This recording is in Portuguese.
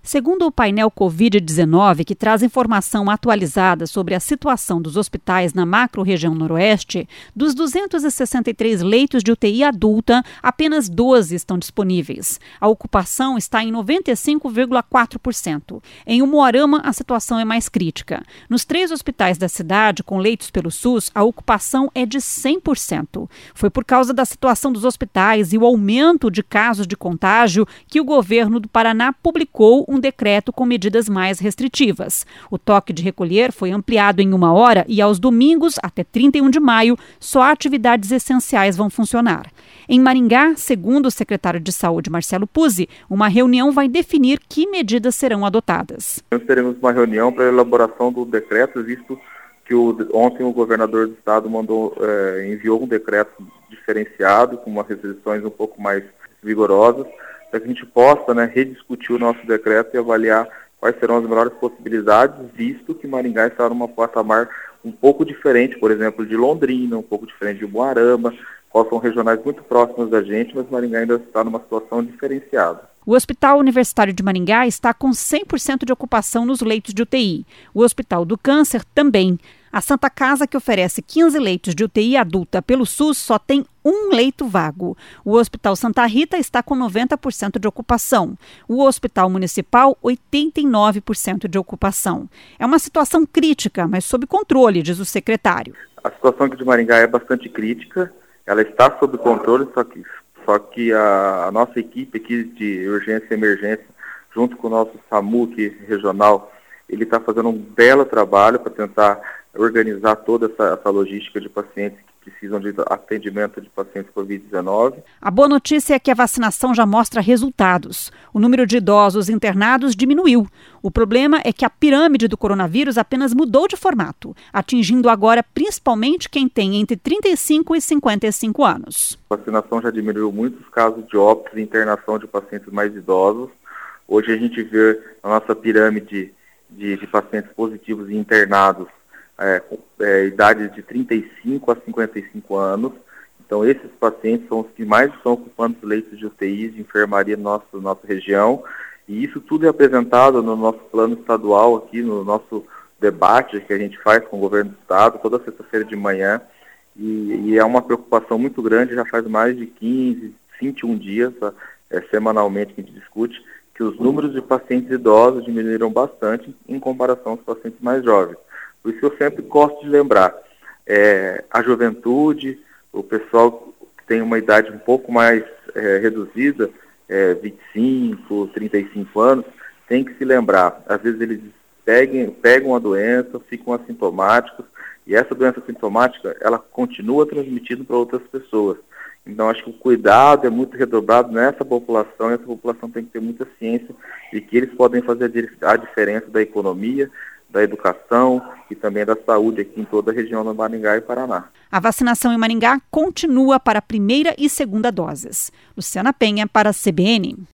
Segundo o painel Covid-19, que traz informação atualizada sobre a situação dos hospitais na macro-região noroeste, dos 263 leitos de UTI adulta, apenas 12 estão disponíveis. A ocupação está em 95,4%. Em Umuarama, a situação é mais crítica. Nos 3 hospitais da cidade, com leitos pelo SUS, a ocupação é de 100%. Foi por causa da situação dos hospitais e o aumento de casos de contágio que o governo do Paraná publicou um decreto com medidas mais restritivas. O toque de recolher foi ampliado em 1 hora e aos domingos, até 31 de maio, só atividades essenciais vão funcionar. Em Maringá, segundo o secretário de Saúde, Marcelo Puzzi, uma reunião vai definir que medidas serão adotadas. Nós teremos uma reunião para a elaboração do decreto, visto que ontem o governador do estado enviou um decreto diferenciado, com umas restrições um pouco mais vigorosas, para que a gente possa rediscutir o nosso decreto e avaliar quais serão as melhores possibilidades, visto que Maringá está numa patamar um pouco diferente, por exemplo, de Londrina, um pouco diferente de Umuarama, quais são regionais muito próximos da gente, mas Maringá ainda está numa situação diferenciada. O Hospital Universitário de Maringá está com 100% de ocupação nos leitos de UTI. O Hospital do Câncer também. A Santa Casa, que oferece 15 leitos de UTI adulta pelo SUS, só tem 1 leito vago. O Hospital Santa Rita está com 90% de ocupação. O Hospital Municipal, 89% de ocupação. É uma situação crítica, mas sob controle, diz o secretário. A situação aqui de Maringá é bastante crítica. Ela está sob controle, só que a nossa equipe aqui de urgência e emergência, junto com o nosso SAMU aqui, regional, ele está fazendo um belo trabalho para tentar organizar toda essa logística de pacientes que precisam de atendimento de pacientes Covid-19. A boa notícia é que a vacinação já mostra resultados. O número de idosos internados diminuiu. O problema é que a pirâmide do coronavírus apenas mudou de formato, atingindo agora principalmente quem tem entre 35 e 55 anos. A vacinação já diminuiu muitos casos de óbitos e internação de pacientes mais idosos. Hoje a gente vê a nossa pirâmide de pacientes positivos e internados idades de 35 a 55 anos. Então, esses pacientes são os que mais estão ocupando os leitos de UTI, de enfermaria na nossa região. E isso tudo é apresentado no nosso plano estadual, aqui no nosso debate que a gente faz com o governo do estado, toda sexta-feira de manhã. E é uma preocupação muito grande, já faz mais de 15, 21 dias, semanalmente, que a gente discute, que os números de pacientes idosos diminuíram bastante em comparação aos pacientes mais jovens. Por isso eu sempre gosto de lembrar, a juventude, o pessoal que tem uma idade um pouco mais reduzida, 25, 35 anos, tem que se lembrar. Às vezes eles pegam a doença, ficam assintomáticos, e essa doença sintomática, ela continua transmitindo para outras pessoas. Então, acho que o cuidado é muito redobrado nessa população, e essa população tem que ter muita ciência de que eles podem fazer a diferença da economia, da educação e também da saúde aqui em toda a região do Maringá e Paraná. A vacinação em Maringá continua para a primeira e segunda doses. Luciana Penha, para a CBN.